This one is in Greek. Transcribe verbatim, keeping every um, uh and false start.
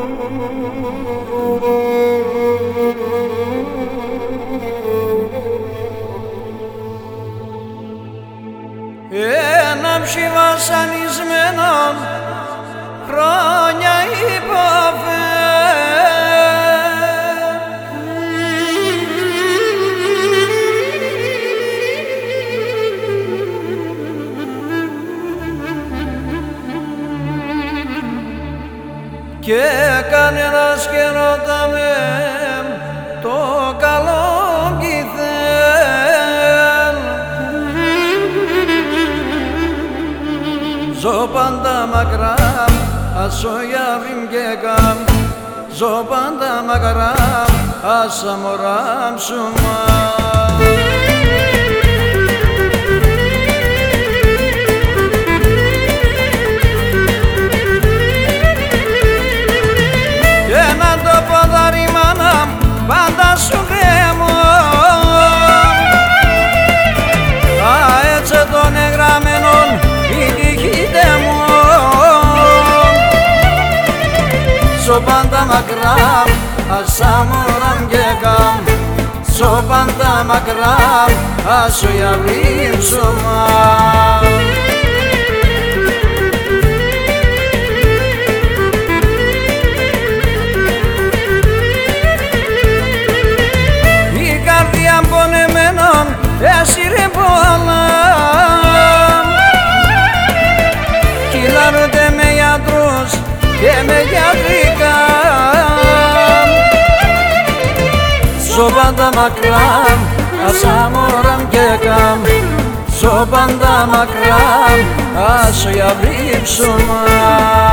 Ένα ψι βασανισμένον χρόνια υποφέρει. Και κανένας και ρωτάμε το καλό κιθέλ. Ζω πάντα μακρά, ασο γιαβριμ και καμ. Ζω πάντα μακρά, άσα μωράμ σουμα. Πάντα σου κρέμω, α, έτσι των εγγραμμένων η τύχη μου. Ζω πάντα μακρά, άσα μωράμ και καμ. Ζω πάντα μακρά, άσο γιαβρίμ σωμά. Έσυρε πολλά κυλάρονται με γιατρούς και με γιατρικά. Ζω πάντα μακρά, άσα μωράμ και καμ. Ζω πάντα μακρά, άσο γιαβρίμ σωμά.